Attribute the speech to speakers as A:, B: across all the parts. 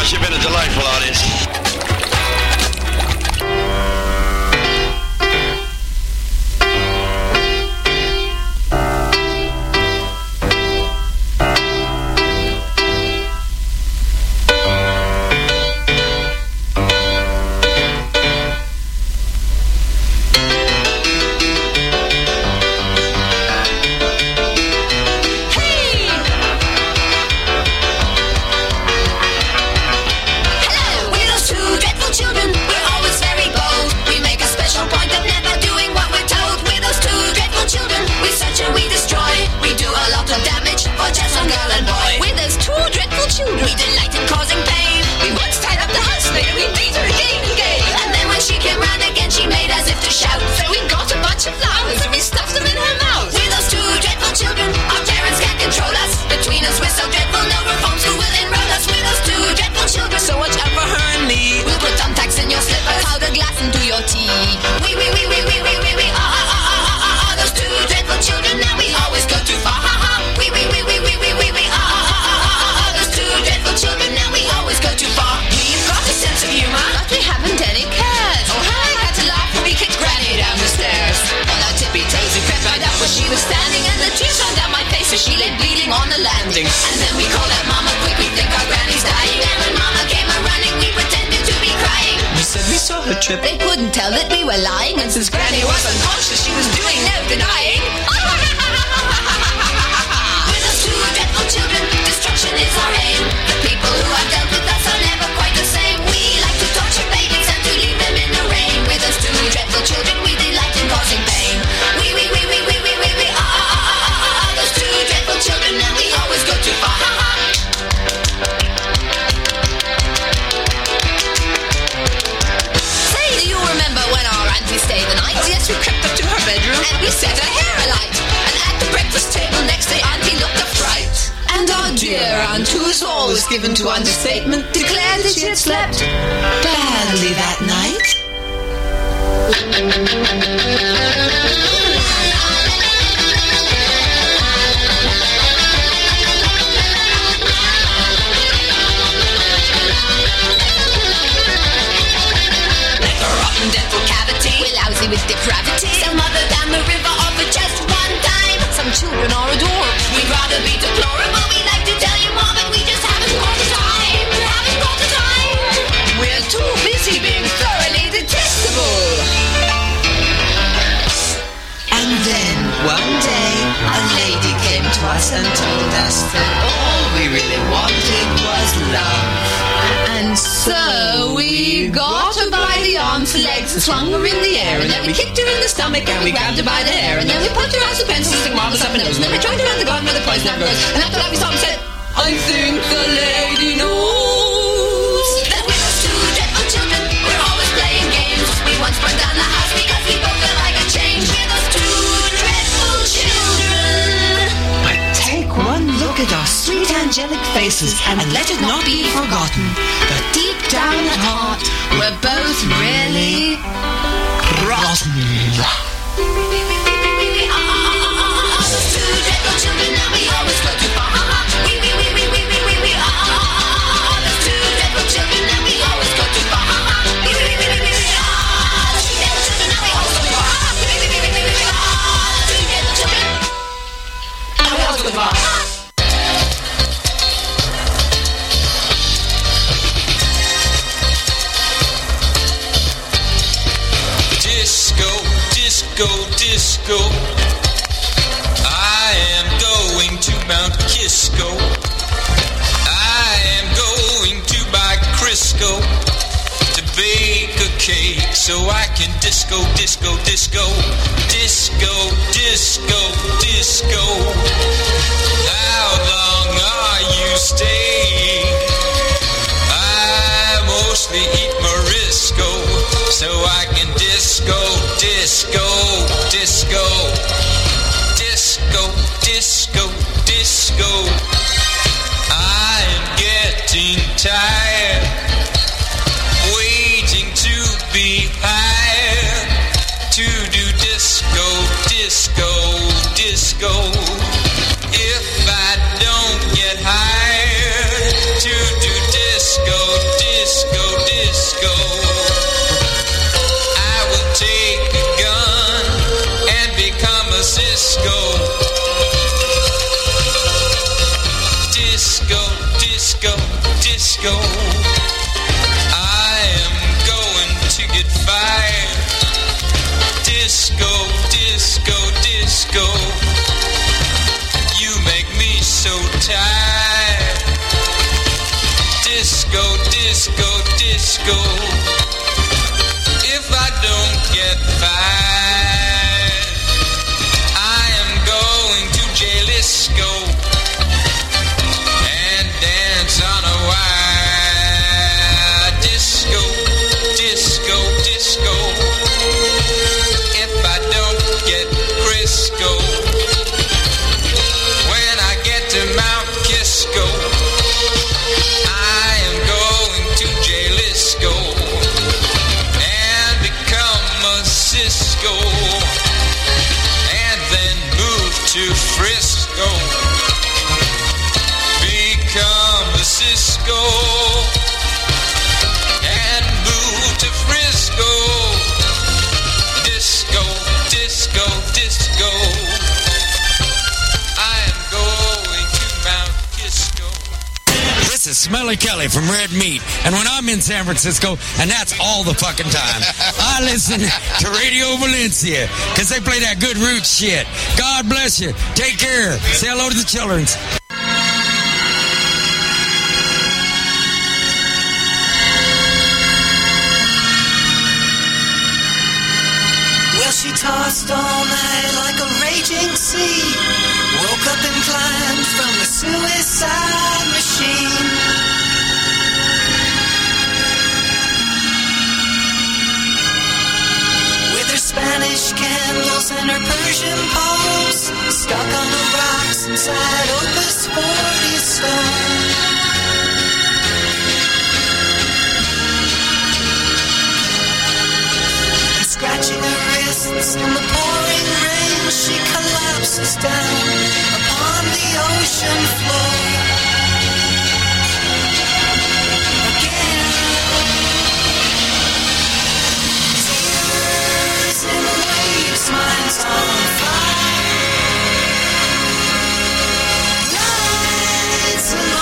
A: You've been a delightful audience.
B: They couldn't tell that we were lying, and since Granny was unconscious, she was doing no denying. With us two dreadful children, destruction is our aim. The people who have dealt with us are never quite the same. We like to torture babies and to leave them in the rain. With us two dreadful children, we delight in causing pain. We are those two dreadful children, and we always go too far. Stay the night. Yes, we crept up to her bedroom and we set her hair alight. And at the breakfast table next day, Auntie looked a fright. And our dear Aunt, who's always given to understatement, declared that she had slept badly that night. With depravity, some other than the river offered just one time. Some children are adored. We'd rather be deplorable. We like to tell you more, but we just haven't got the time. We're too busy being thoroughly detestable. And then one day a lady came to us and told us that all we really wanted was love. And so we got her by the arms and legs and swung her in the air, and then we kicked her in the stomach and we grabbed her by the hair, and then we put her out the pencils and marbles up her nose, and then we tried her around the garden where the poison never grows, and after that we stopped and said, I think the lady knows that we're those two dreadful children. We're always playing games. We once burned down the house because we both felt like a change. We're those two dreadful children. But take one look at our sweet angelic faces and let it not be forgotten that deep down at heart we're both really rotten. We are those two dreadful children, and we always go too far. We are those two dreadful children, and we always go too far. We are those two dreadful children, and we always go too far. We are those two dreadful children, and we always go too far.
C: Disco, I am going to Mount Kisco. I am going to buy Crisco to bake a cake so I can disco. How long are you staying? I mostly eat Morisco so I can disco. I'm getting tired, waiting to be hired to do disco. If I don't get hired to do disco, disco, disco. If I don't get fired, I am going to Jalisco and dance on a wire. Disco, disco, disco. If I don't get Crisco, when I get to Mount Kisco, I am going to Jalisco and become a Cisco, and then move to Frisco, become a Cisco, and move to Frisco. Disco, disco, disco. I am going to Mount Kisco.
A: This is Smelly Kelly from Red Meat, and when I'm in San Francisco, and that's all the fucking time, I listen to Radio Valencia, because they play that good root shit. God bless you. Take care. Say hello to the children.
B: Well, she tossed all night like a raging sea, woke up and climbed from the suicide machine. With her Spanish candles and her Persian poems, stuck on the rocks inside Opus 40 stone. Scratching her wrists in the pouring rain, she collapses down upon the ocean floor. Again, tears in the waves, mine's on fire. Lights in the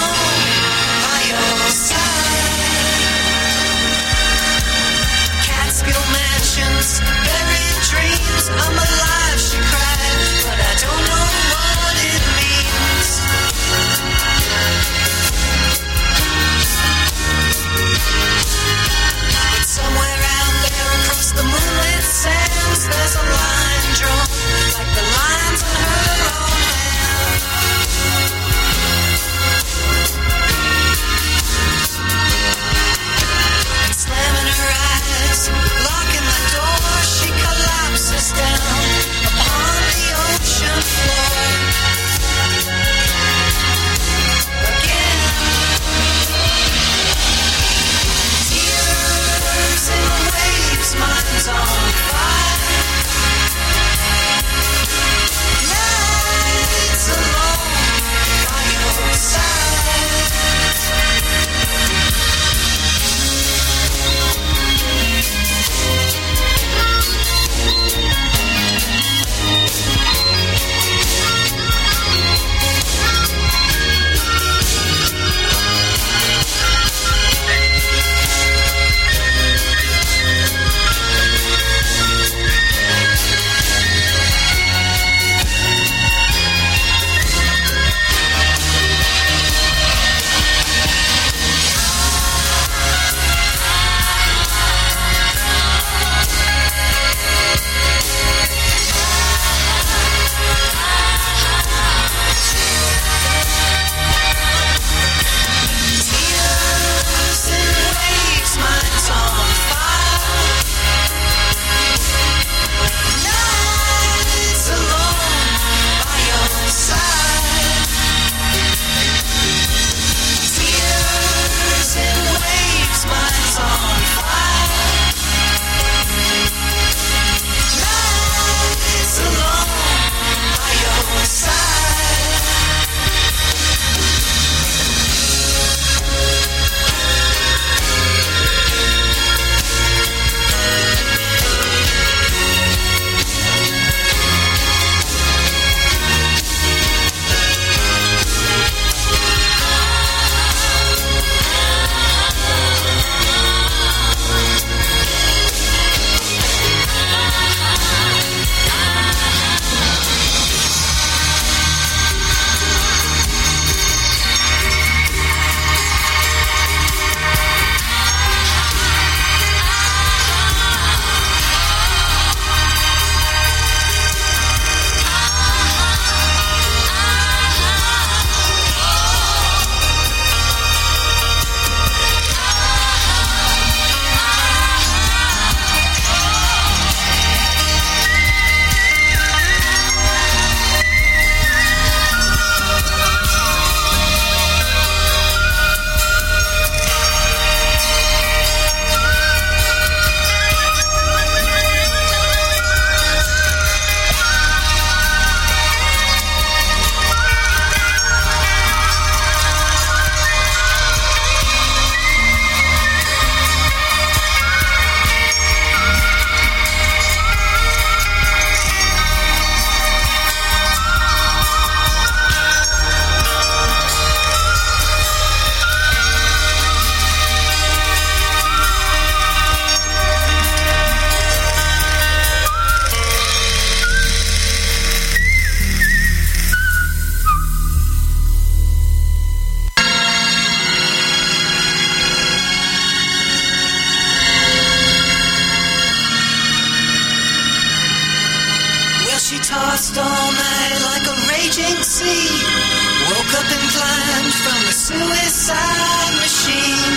D: raging sea. Woke up and climbed from the suicide machine.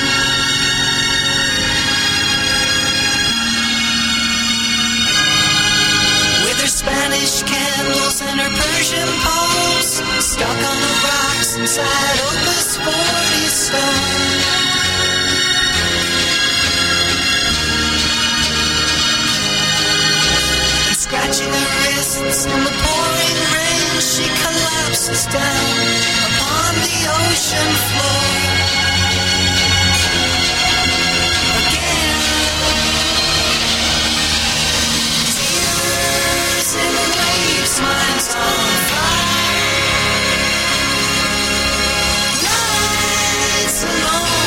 D: With her Spanish candles and her Persian poems, stuck on the rocks inside Opus 40 stone. Scratching her wrists in the pouring rain, she collapses down upon the ocean floor. Again, tears in the waves, mind's on fire. Lights alone.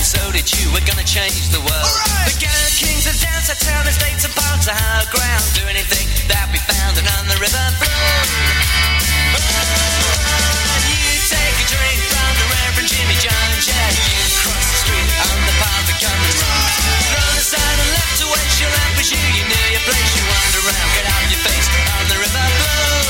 E: so did you. We're gonna change the world. Right. The Ghetto Kings of dance, our town estates and parks, our high ground. Do anything that we found and on the river flows. You take a drink from the Reverend Jimmy Jones, yeah. You cross the street on the path of common road. Thrown aside and left to waste your life as you know your place. You wander around, get out your face on the river flows.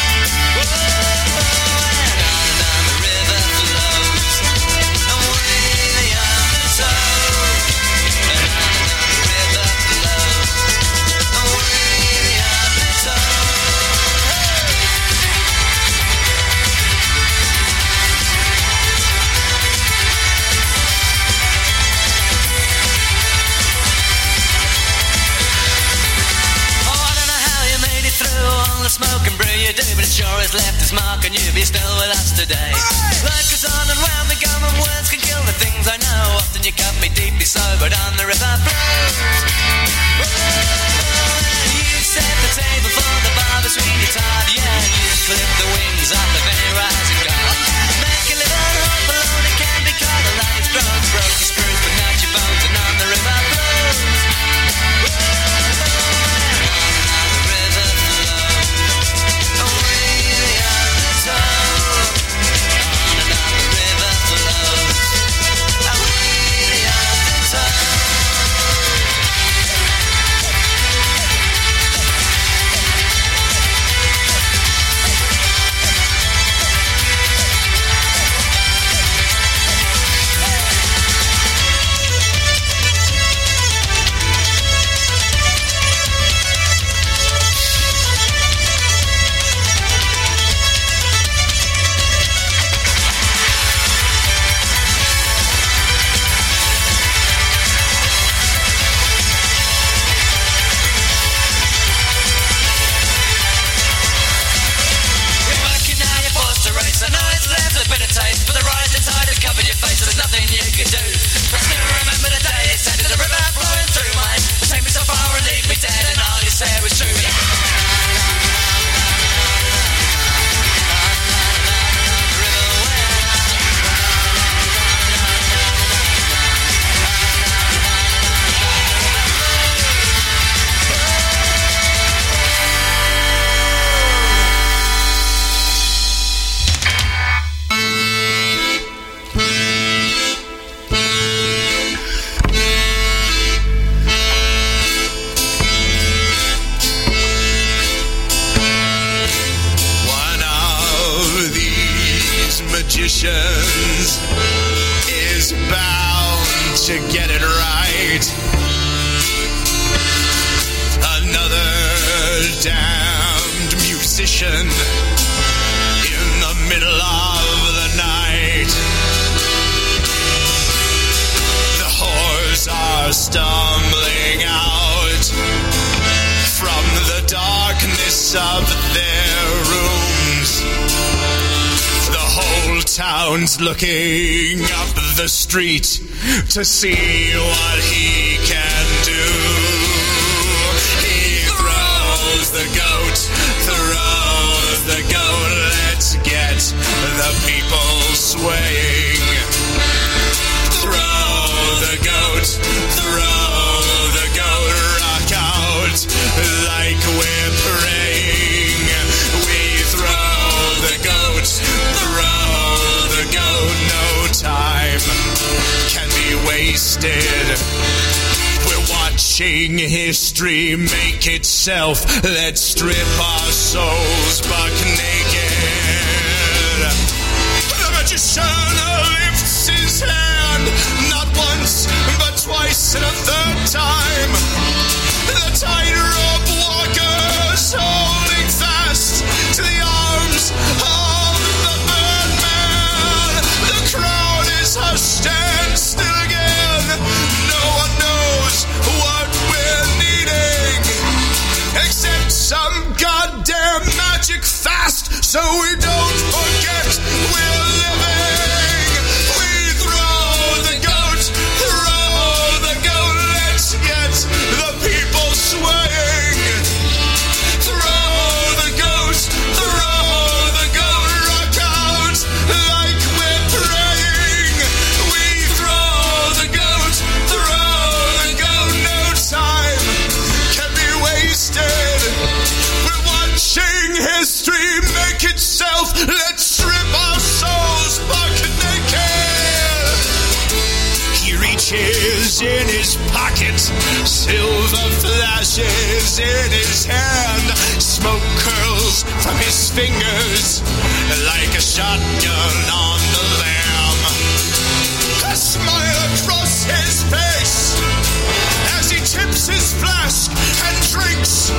E: Smoke and brew you do, but it sure has left its mark on you. Be still with us today. Life goes on and round the gum and words can kill the things I know. Often you cut me deeply sobered on the river flows. You set the table for the barbers when you're tired, yeah. You clip the wings off the very rising guard. Make a little hope alone, it can be caught. A life's grown, broke your screws, but not your bones, and on the river flows.
F: Is bound to get it right. Another damned musician in the middle of the night. The whores are stumbling out from the darkness of their rooms. The whole town's looking up the street to see what he can do. He throws the goat, throws the goat. Let's get the people swaying. Throw the goat, rock out like we're praying. We throw the goat, no time can be wasted. We're watching history make itself. Let's strip our souls buck naked. The magician lifts his hand, not once, but twice and a third time. The tightrope walkers holding fast to the arms of the Birdman. The crowd is hushed and still again. No one knows what we're needing, except some goddamn magic fast, so we don't forget we're living. We throw the goat, let's get the people swaying. Throw the goat, rock out like we're praying. We throw the matches in his pocket, silver flashes in his hand, smoke curls from his fingers like a shotgun on the lamb. A smile across his face as he tips his flask and drinks.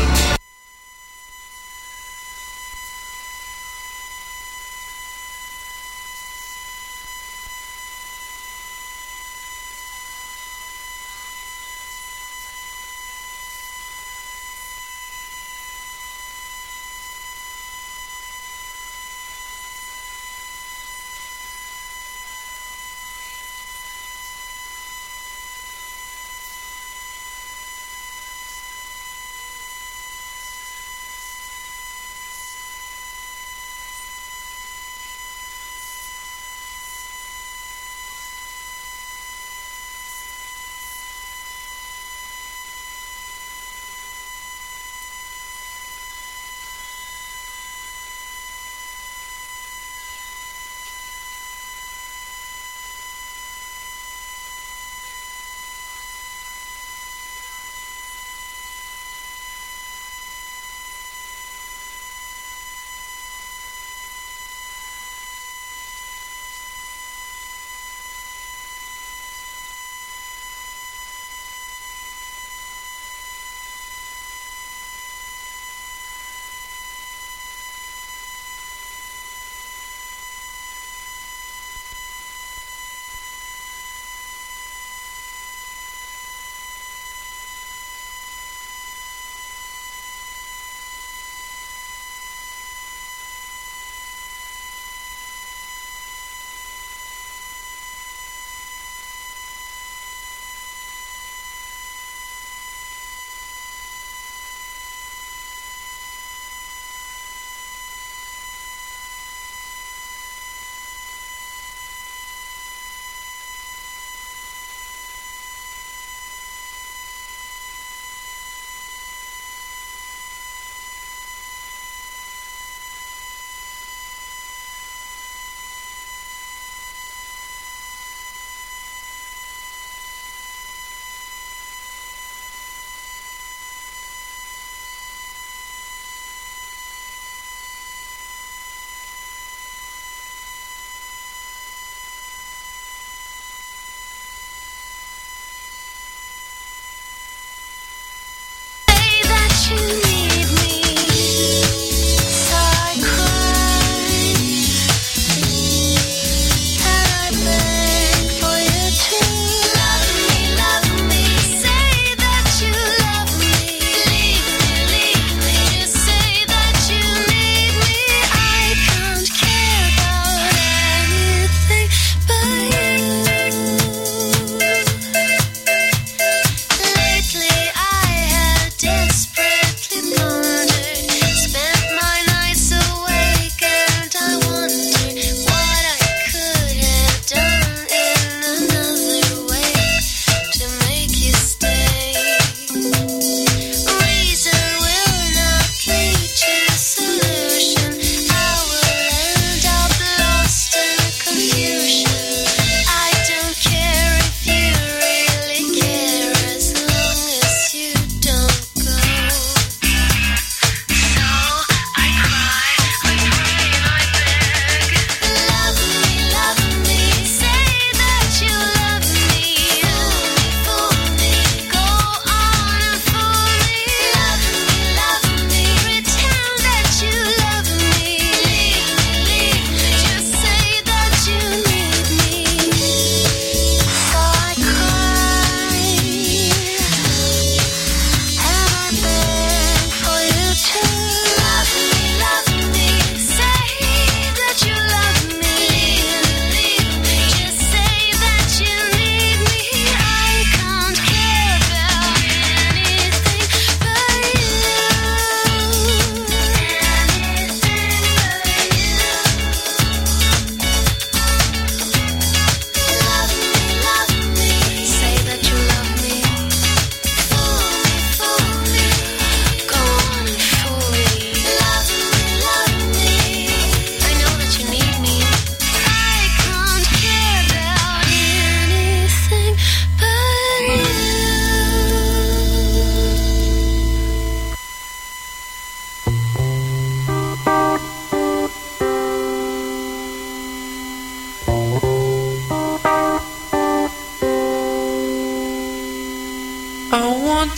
G: I want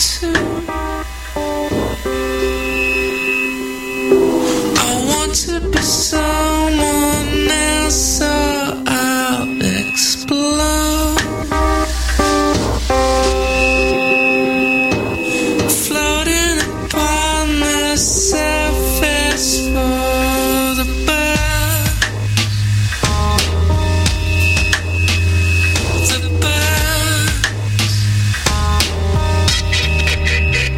G: to be someone else, so I'll explode. Floating upon the surface for the bird. The bird.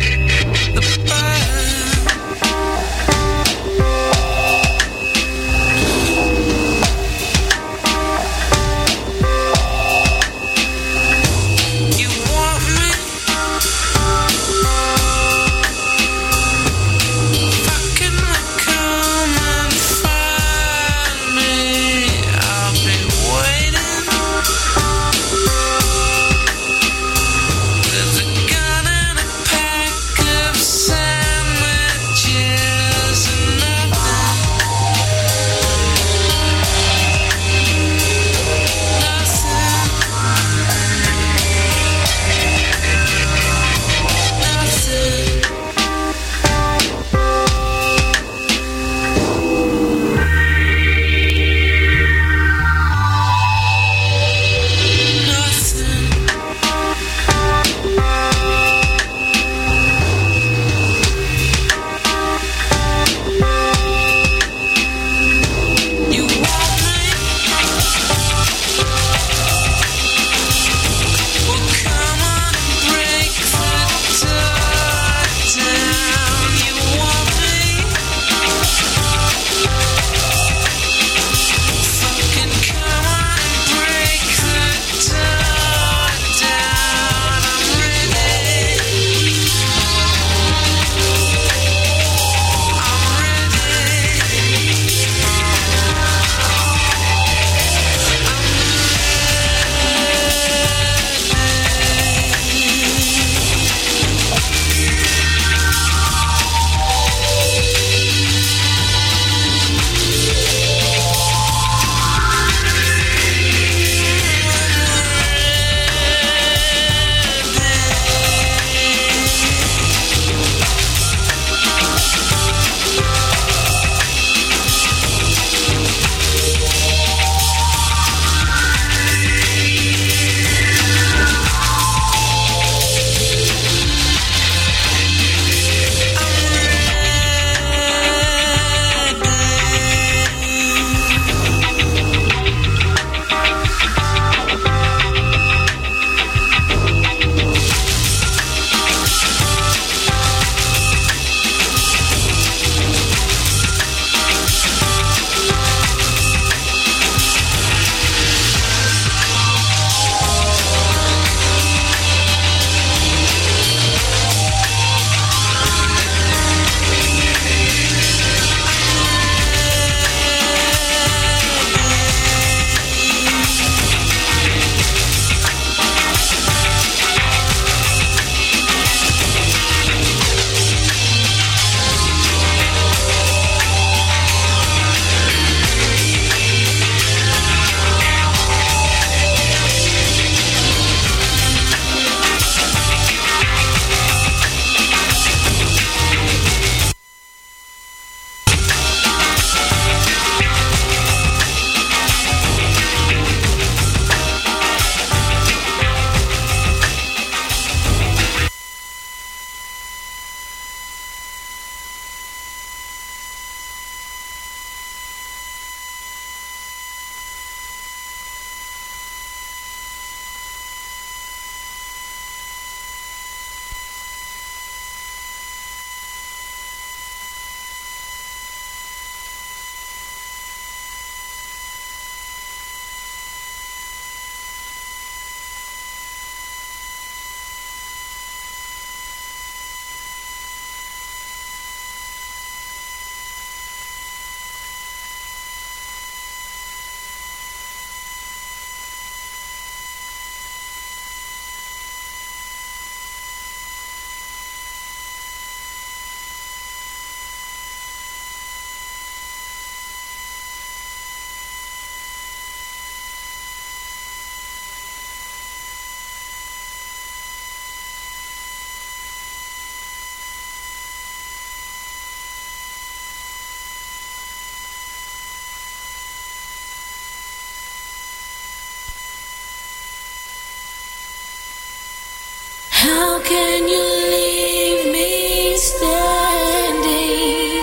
G: How can you leave me standing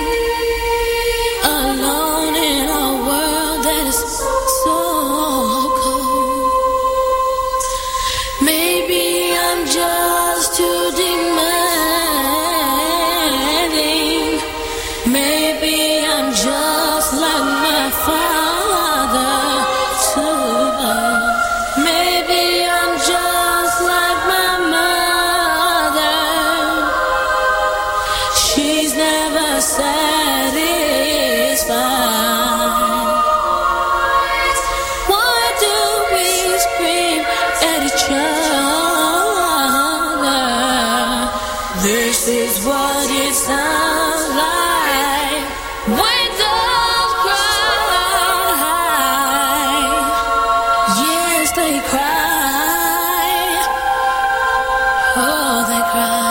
G: alone in a world that is so cold? Maybe I'm just too demanding. Maybe I'm just like my father too. Maybe I'm just like my mother. She's never satisfied. Why do we scream at each other? This is what it sounds like when dogs cry. Yes, they cry. Oh, they cry.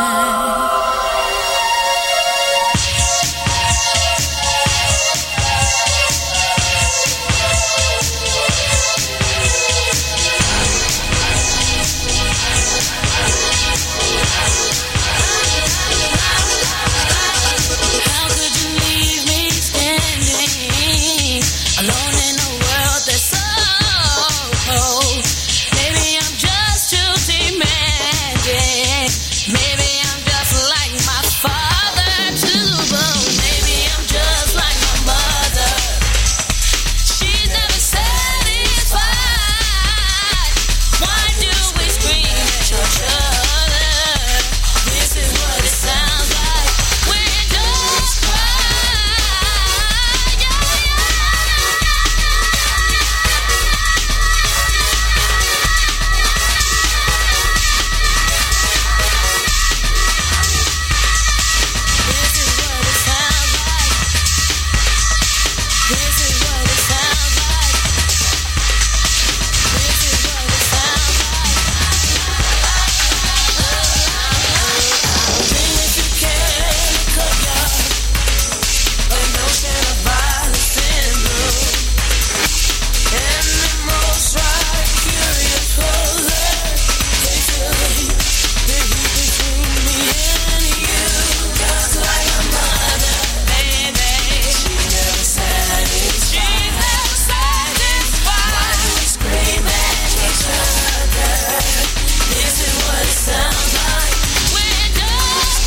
G: How could you leave me standing alone in a world that's so cold? Maybe I'm just too demanding. Maybe I'm just like my father too. But maybe I'm just like my mother. She's never satisfied. Why do we scream at each other? This is what it sounds like when dogs cry. This is what it sounds like. This is what it sounds like. This is what it sounds like. Dream if you can, cook up an ocean of violence and blue. Animals try curious closer. They feel the heat between me and you. Just like a mother, baby. She never satisfied. Why do we scream at each other? This is what it sounds like when dogs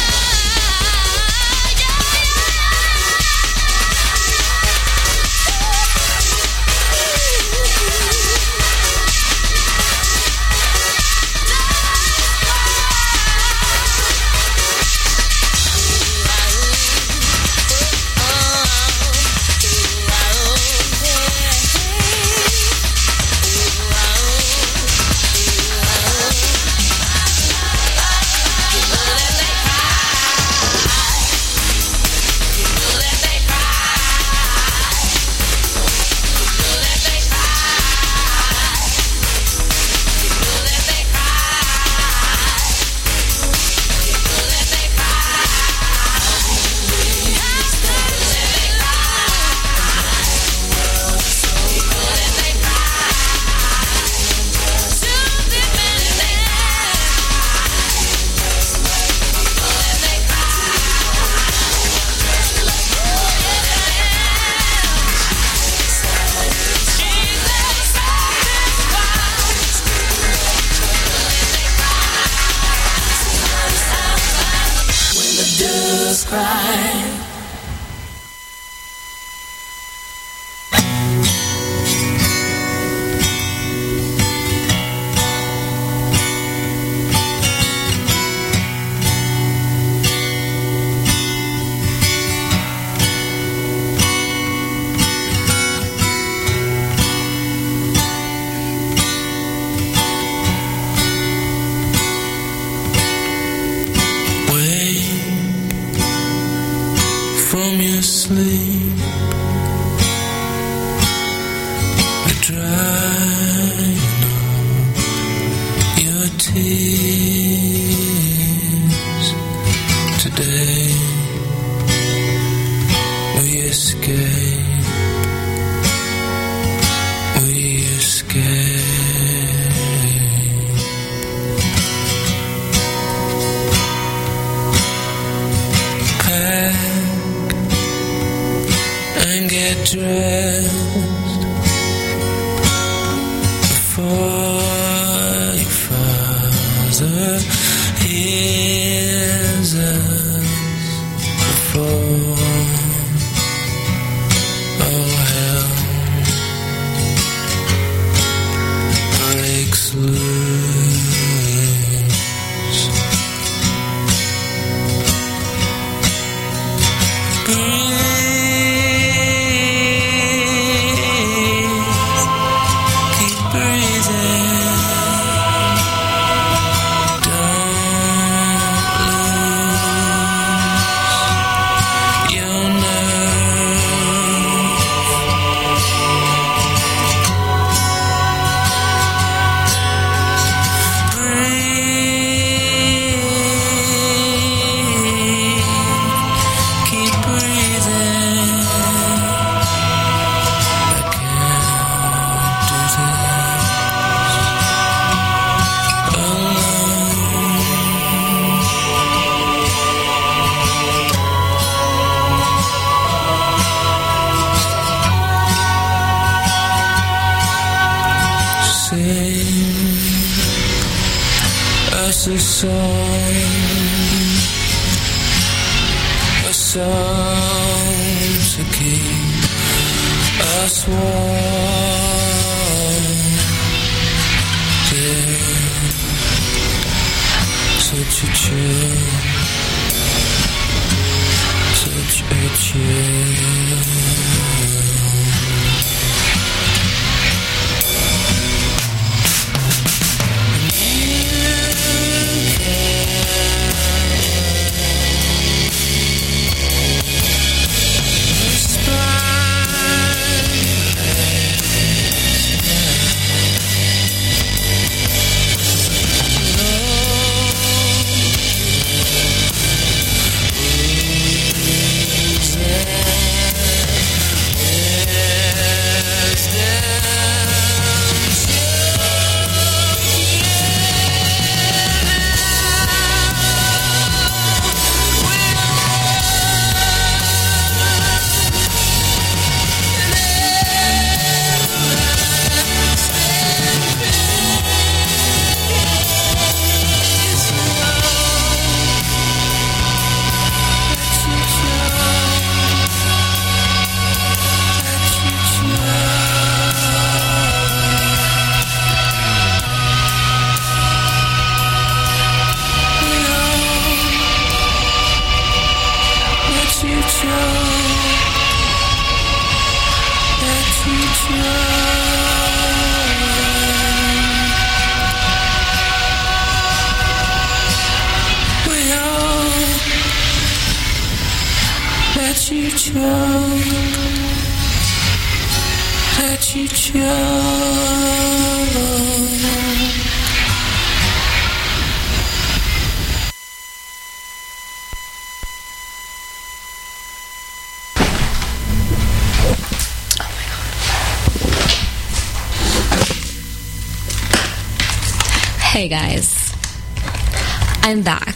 G: cry. From your sleep, drying up your tears today. We escape, we escape. dressed before your father hears us before all hell breaks loose. A song to keep us warm. There, such a chill, such a chill.
H: Hey guys, I'm back.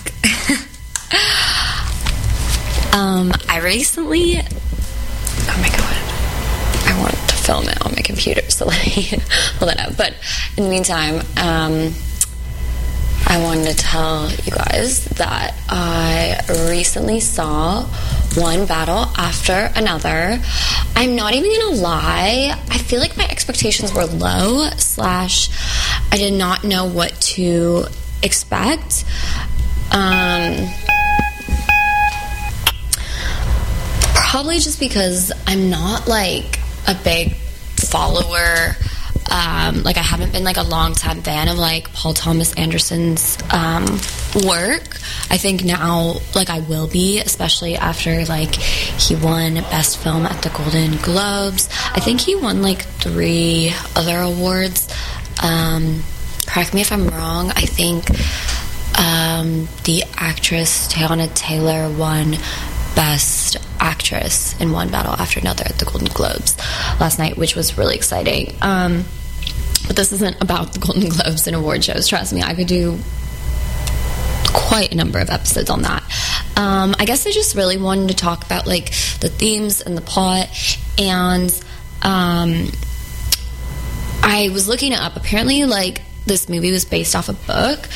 H: I recently, oh my god, I want to film it on my computer, so let me pull that up. But in the meantime, I wanted to tell you guys that I recently saw one battle after another. I'm not even gonna lie, I feel like my expectations were low, / I did not know what to expect. Probably just because I'm not like a big follower. Like I haven't been like a long time fan of like Paul Thomas Anderson's work. I think now like I will be, especially after like he won Best Film at the Golden Globes. I think he won like 3 other awards. Correct me if I'm wrong. I think the actress Teyana Taylor won Best Actress in one battle after another at the Golden Globes last night, which was really exciting. But this isn't about the Golden Globes and award shows. Trust me, I could do quite a number of episodes on that. I guess I just really wanted to talk about like the themes and the plot And I was looking it up. Apparently, like, this movie was based off a book.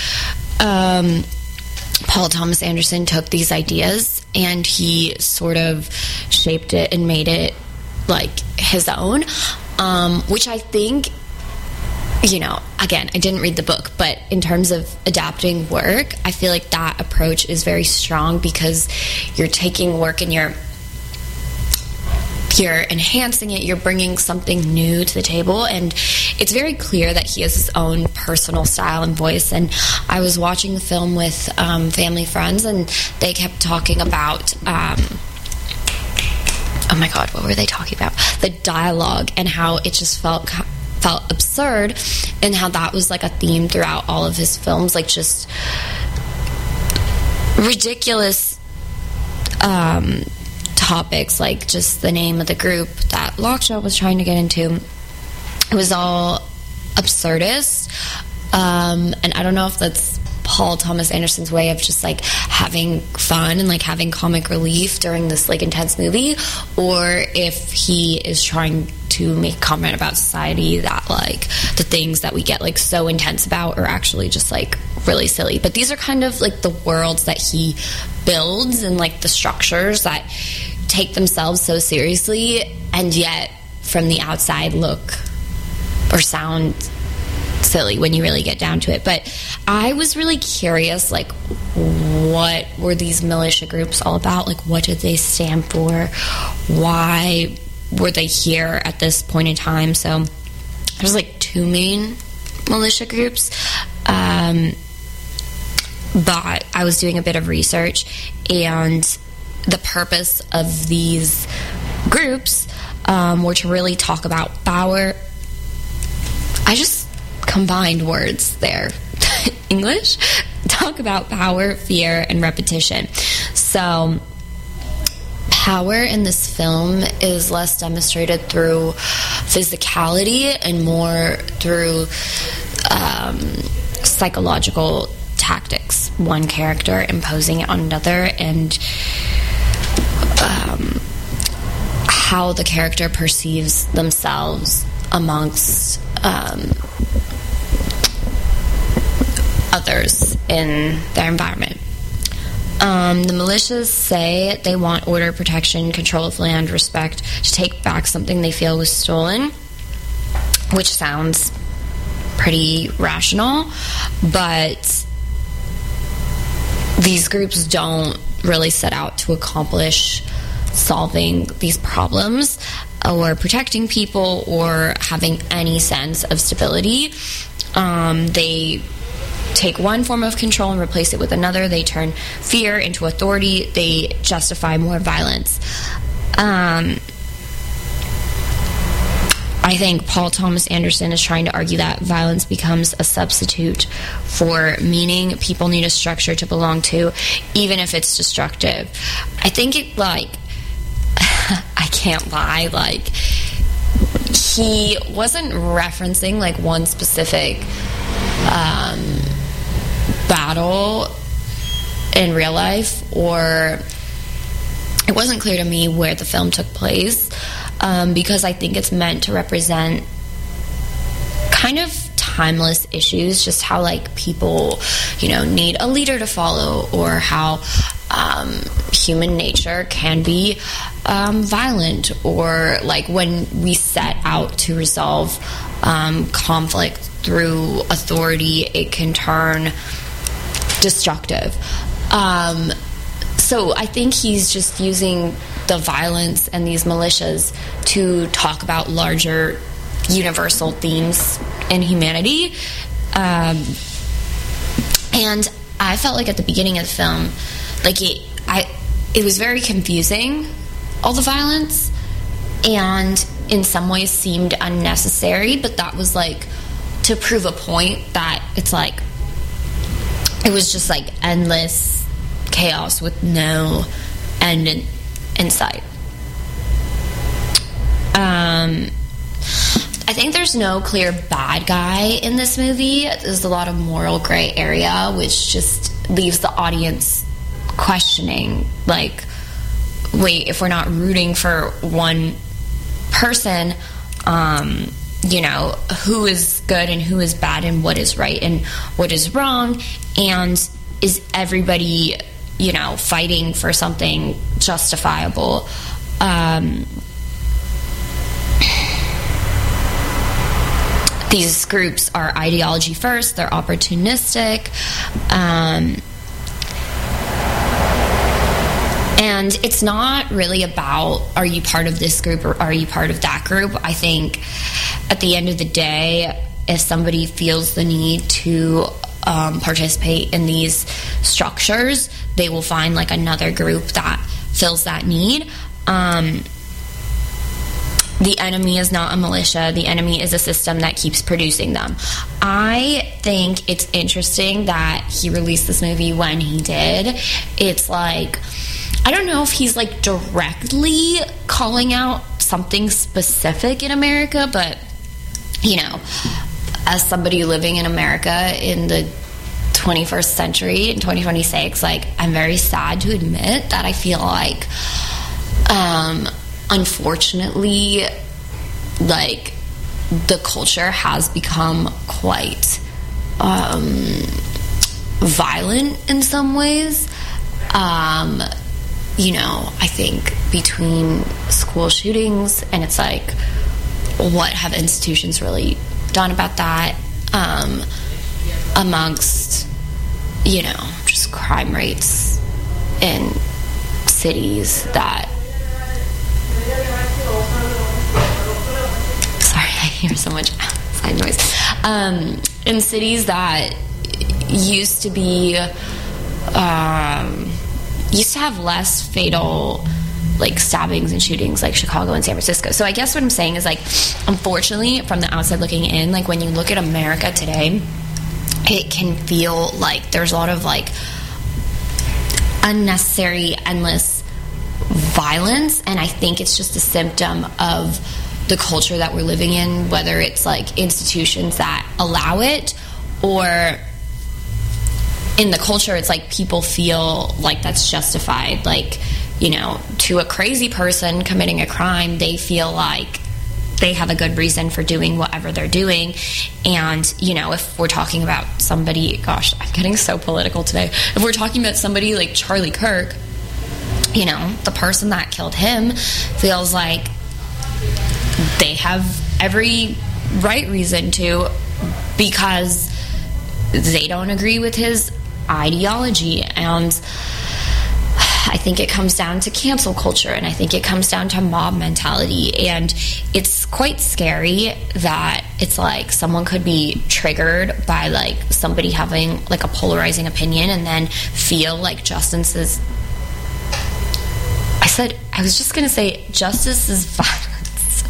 H: Paul Thomas Anderson took these ideas and he sort of shaped it and made it like his own, which I think, you know, again, I didn't read the book, but in terms of adapting work, I feel like that approach is very strong because you're taking work and you're enhancing it, you're bringing something new to the table, and it's very clear that he has his own personal style and voice. And I was watching the film with family friends, and they kept talking about oh my god, what were they talking about? The dialogue and how it just felt absurd, and how that was like a theme throughout all of his films, like just ridiculous topics, like just the name of the group that Lockjaw was trying to get into. It was all absurdist, and I don't know if that's Paul Thomas Anderson's way of just like having fun and like having comic relief during this like intense movie, or if he is trying to make comment about society that like the things that we get like so intense about are actually just like really silly. But these are kind of like the worlds that he builds and like the structures that take themselves so seriously and yet from the outside look or sound silly when you really get down to it. But I was really curious, like, what were these militia groups all about? Like, what did they stand for? Why were they here at this point in time? So there's like two main militia groups, but I was doing a bit of research, and the purpose of these groups were to really talk about power. I just combined words there. English. Talk about power, fear, and repetition. So power in this film is less demonstrated through physicality and more through psychological tactics. One character imposing it on another, and how the character perceives themselves amongst others in their environment. The militias say they want order, protection, control of land, respect, to take back something they feel was stolen, which sounds pretty rational, but these groups don't really set out to accomplish solving these problems or protecting people or having any sense of stability. They take one form of control and replace it with another. They turn fear into authority. They justify more violence. I think Paul Thomas Anderson is trying to argue that violence becomes a substitute for meaning. People need a structure to belong to, even if it's destructive. I think it, like, I can't lie, like, he wasn't referencing, like, one specific battle in real life, or it wasn't clear to me where the film took place, because I think it's meant to represent kind of timeless issues, just how like people, you know, need a leader to follow, or how human nature can be violent, or like when we set out to resolve conflict through authority, it can turn destructive. So I think he's just using the violence and these militias to talk about larger universal themes in humanity. And I felt like at the beginning of the film, like it was very confusing, all the violence, and in some ways seemed unnecessary, but that was like to prove a point that it's like it was just like endless chaos with no end in sight. I think there's no clear bad guy in this movie. There's a lot of moral gray area, which just leaves the audience questioning, like, wait, if we're not rooting for one person, you know, who is good and who is bad and what is right and what is wrong, and is everybody, you know, fighting for something justifiable. These groups are ideology first, they're opportunistic, and it's not really about, are you part of this group or are you part of that group? I think at the end of the day, if somebody feels the need to participate in these structures, they will find like another group that fills that need. The enemy is not a militia. The enemy is a system that keeps producing them. I think it's interesting that he released this movie when he did. It's like, I don't know if he's like directly calling out something specific in America, but, you know, as somebody living in America in the 21st century, in 2026, like, I'm very sad to admit that I feel like, unfortunately, like, the culture has become quite violent in some ways. You know, I think between school shootings, and it's like, what have institutions really done about that, amongst, you know, just crime rates in cities that, sorry, I hear so much outside noise, in cities that used to be, used to have less fatal, like, stabbings and shootings, like Chicago and San Francisco. So I guess what I'm saying is, like, unfortunately, from the outside looking in, like, when you look at America today, it can feel like there's a lot of, like, unnecessary, endless violence, and I think it's just a symptom of the culture that we're living in, whether it's, like, institutions that allow it, or in the culture, it's like people feel like that's justified. Like, you know, to a crazy person committing a crime, they feel like they have a good reason for doing whatever they're doing. And, you know, if we're talking about somebody, gosh, I'm getting so political today. If we're talking about somebody like Charlie Kirk, you know, the person that killed him feels like they have every right reason to, because they don't agree with his ideology. And I think it comes down to cancel culture, and I think it comes down to mob mentality, and it's quite scary that it's like someone could be triggered by, like, somebody having, like, a polarizing opinion and then feel like justice is, I was just gonna say justice is violence.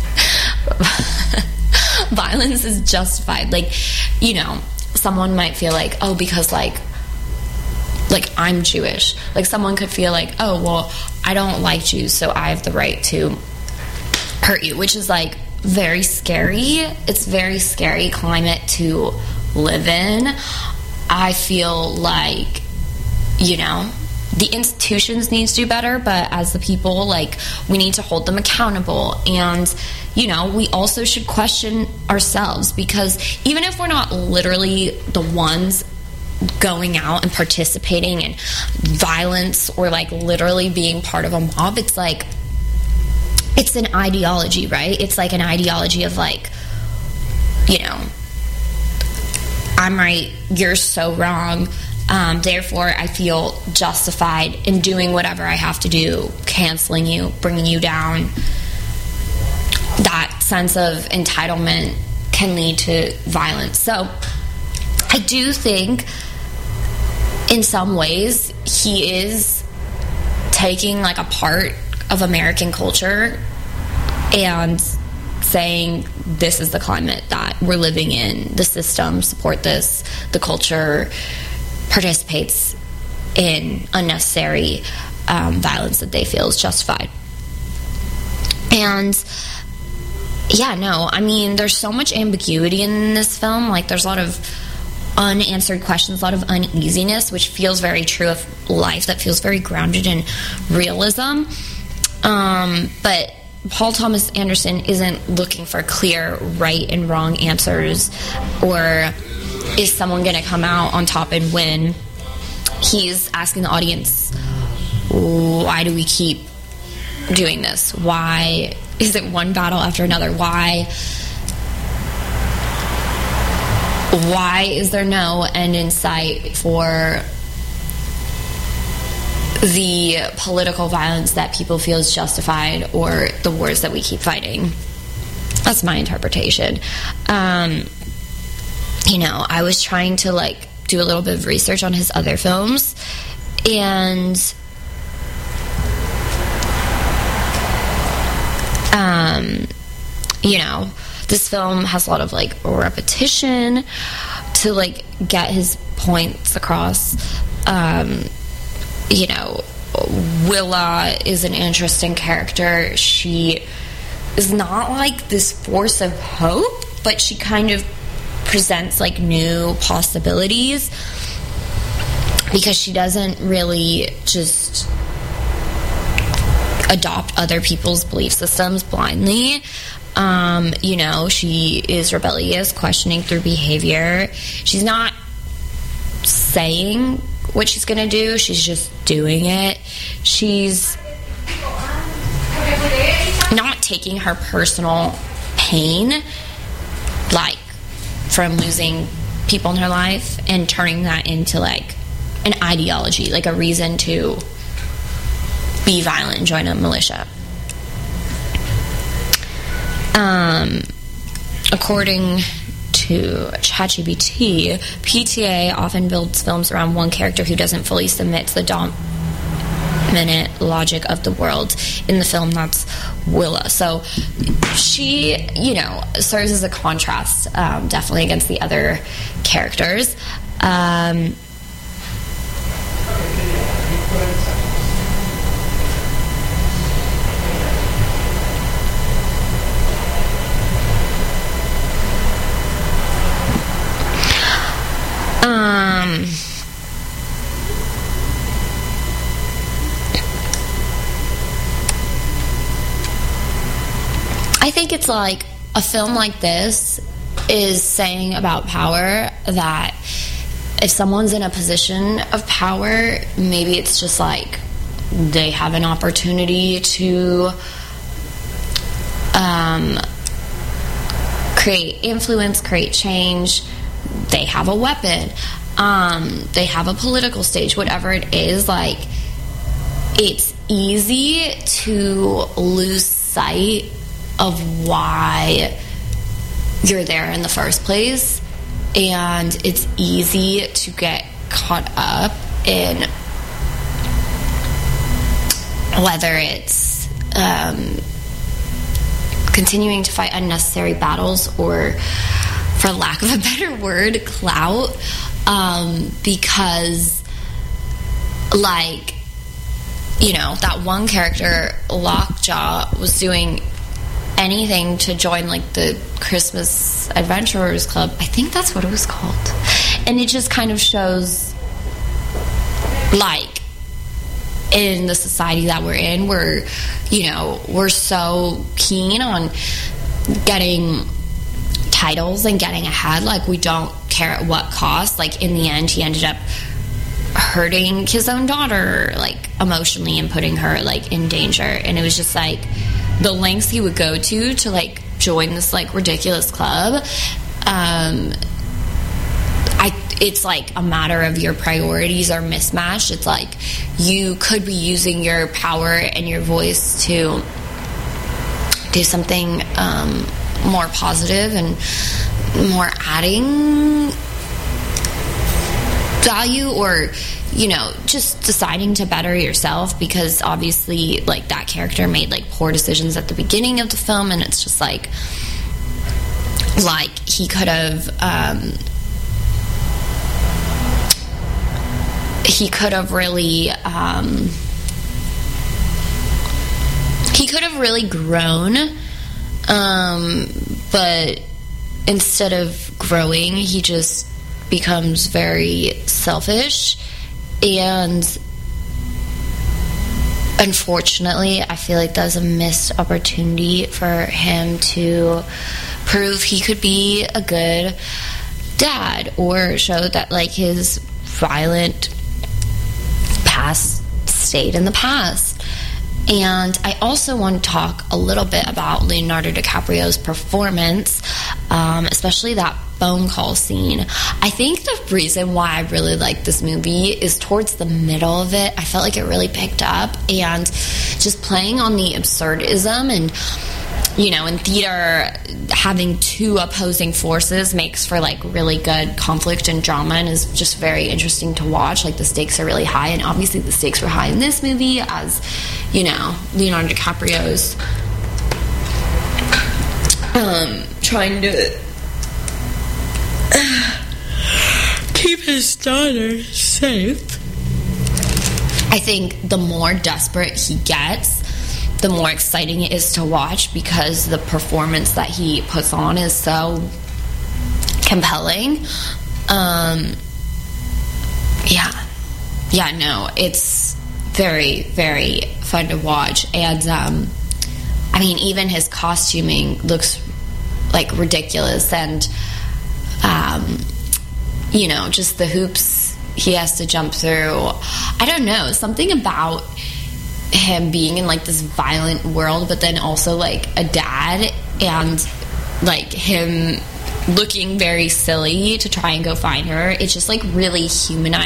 H: Violence is justified. Like, you know, someone might feel like, oh, because like I'm Jewish. Like, someone could feel like, oh, well, I don't like Jews, so I have the right to hurt you, which is, like, very scary. It's very scary climate to live in. I feel like, you know, the institutions need to do better, but as the people, like, we need to hold them accountable. And, you know, we also should question ourselves, because even if we're not literally the ones going out and participating in violence or, like, literally being part of a mob, it's like, it's an ideology, right? It's like an ideology of, like, you know, I'm right, you're so wrong, therefore I feel justified in doing whatever I have to do, canceling you, bringing you down. That sense of entitlement can lead to violence. So I do think in some ways he is taking, like, a part of American culture and saying, this is the climate that we're living in, the system support this, the culture participates in unnecessary violence that they feel is justified. And yeah, no, I mean, there's so much ambiguity in this film. Like, there's a lot of unanswered questions, a lot of uneasiness, which feels very true of life, that feels very grounded in realism. But Paul Thomas Anderson isn't looking for clear right and wrong answers, or is someone going to come out on top and win. He's asking the audience, why do we keep doing this? Why is it one battle after another? Why is there no end in sight for the political violence that people feel is justified, or the wars that we keep fighting? That's my interpretation. I was trying to do a little bit of research on his other films, and this film has a lot of repetition to get his points across. Willa is an interesting character. She is not this force of hope, but she kind of presents new possibilities, because she doesn't really just adopt other people's belief systems blindly. She is rebellious, questioning through behavior. She's not saying what she's gonna do, she's just doing it. She's not taking her personal pain, from losing people in her life, and turning that into an ideology, a reason to be violent and join a militia. According to ChatGPT, PTA often builds films around one character who doesn't fully submit to the dominant logic of the world. In the film, that's Willa. So she, serves as a contrast, definitely, against the other characters. I think it's a film like this is saying about power that if someone's in a position of power, maybe it's just they have an opportunity to create influence, create change. They have a weapon. They have a political stage, whatever it is. It's easy to lose sight of why you're there in the first place, and it's easy to get caught up in whether it's continuing to fight unnecessary battles, or, for lack of a better word, clout, because that one character, Lockjaw, was doing anything to join the Christmas Adventurers Club. I think that's what it was called. And it just kind of shows in the society that we're in, we're so keen on getting titles and getting ahead. We don't care at what cost. In the end, he ended up hurting his own daughter emotionally and putting her in danger. And it was just the lengths he would go to join this ridiculous club. It's a matter of your priorities are mismatched. It's you could be using your power and your voice to do something more positive and more adding value, or just deciding to better yourself, because obviously that character made poor decisions at the beginning of the film, and it's just he could have really grown, but instead of growing, he just becomes very selfish, and unfortunately, I feel like that was a missed opportunity for him to prove he could be a good dad, or show that like his violent past stayed in the past. And I also want to talk a little bit about Leonardo DiCaprio's performance, especially that phone call scene. I think the reason why I really like this movie is towards the middle of it. I felt like it really picked up, and just playing on the absurdism, and you know, in theater, having two opposing forces makes for like really good conflict and drama, and is just very interesting to watch. Like the stakes are really high, and obviously the stakes were high in this movie, as you know, Leonardo DiCaprio's trying to keep his daughter safe. I think the more desperate he gets, the more exciting it is to watch, because the performance that he puts on is so compelling. No, it's very, very fun to watch. And I mean, even his costuming looks like ridiculous, and you know, just the hoops he has to jump through. I don't know, something about him being in like this violent world, but then also like a dad, and like him looking very silly to try and go find her. It's just like really humanizing